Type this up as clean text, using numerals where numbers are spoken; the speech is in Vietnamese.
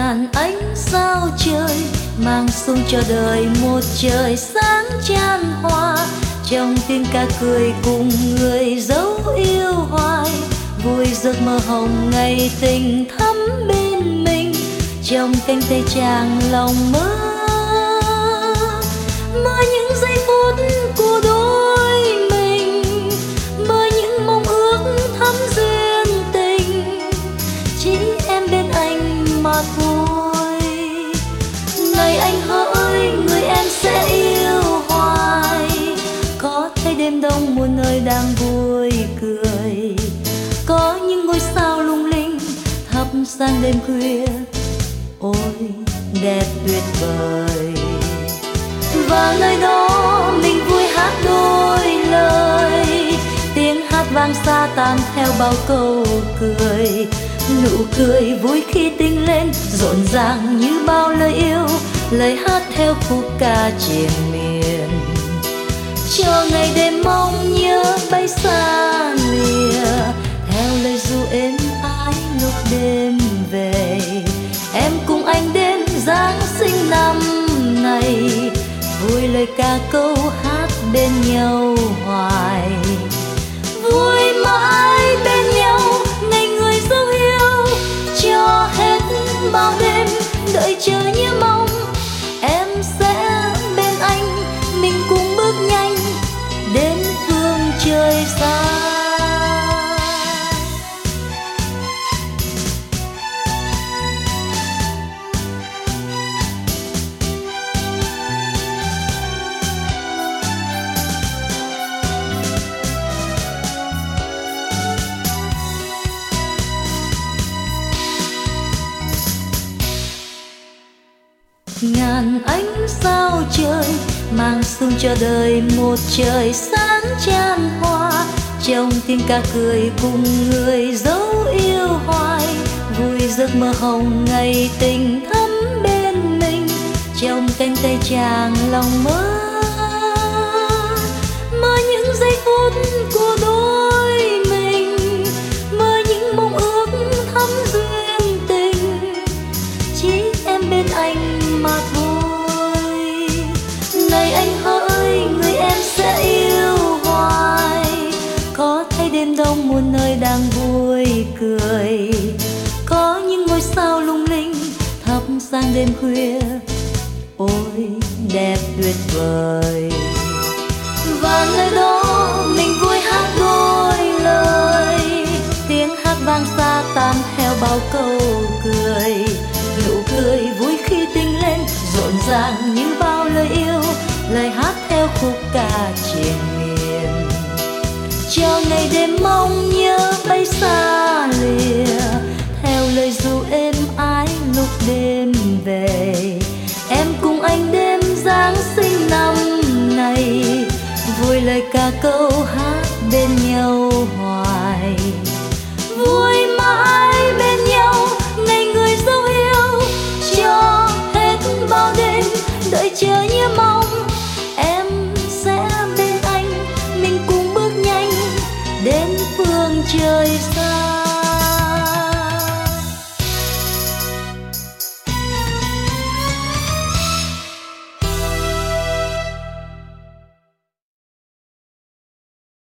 ngàn ánh sao trời mang xuống cho đời một trời sáng chan hoa. Trong tiếng ca cười cùng người dấu yêu hoài, vui giấc mơ hồng ngày tình thắm bên mình. Trong cánh tay chàng lòng mơ, mơ những giây phút của đôi mình, mơ những mong ước thắm duyên tình. Chỉ em bên anh mà thôi. Này anh hỡi, người em sẽ yêu hoài. Có thấy đêm đông muôn nơi đang vui cười, có những ngôi sao lung linh thắp sáng đêm khuya, ôi đẹp tuyệt vời. Và nơi đó mình vui hát đôi lời, tiếng hát vang xa tan theo bao câu cười. Nụ cười vui khi tinh lên rộn ràng như bao lời yêu, lời hát theo khúc ca triền miên. Cho ngày đêm mong nhớ bay xa lìa, theo lời ru êm ái lúc đêm về. Em cùng anh đến Giáng sinh năm này, vui lời ca câu hát bên nhau hoài. Vui mãi bên nhau ngày người dấu yêu, cho hết bao đêm đợi chờ như mong. Em sẽ bên anh, mình cùng bước nhanh đến phương trời xa. Ngàn ánh sao trời mang xuống cho đời một trời sáng chan hoa. Trong tiếng ca cười cùng người dấu yêu hoài, vui giấc mơ hồng ngày tình thắm bên mình. Trong cánh tay chàng lòng mơ, mơ những giây phút của đôi mình, mơ những mong ước thắm duyên tình. Chỉ em bên anh mà thôi. Này anh hỡi, người em sẽ yêu hoài. Có thấy đêm đông muôn nơi đang vui cười, có những ngôi sao lung linh thắp sáng đêm khuya, ôi đẹp tuyệt vời. Và nơi đó mình vui hát đôi lời, tiếng hát vang xa tan theo bao câu cười. Nụ cười vui khi tinh lên rộn ràng như bao lời yêu, lời hát theo khúc ca triền miên. Cho ngày đêm mong nhớ bay xa lìa, theo lời ru êm ái lúc đêm về. Em cùng anh đêm Giáng sinh năm này, vui lời ca câu hát bên nhau hoài. Vui mãi bên nhau ngày người dấu yêu, cho hết bao đêm đợi chờ như mong. Em sẽ bên anh, mình cùng bước nhanh đến phương trời xa.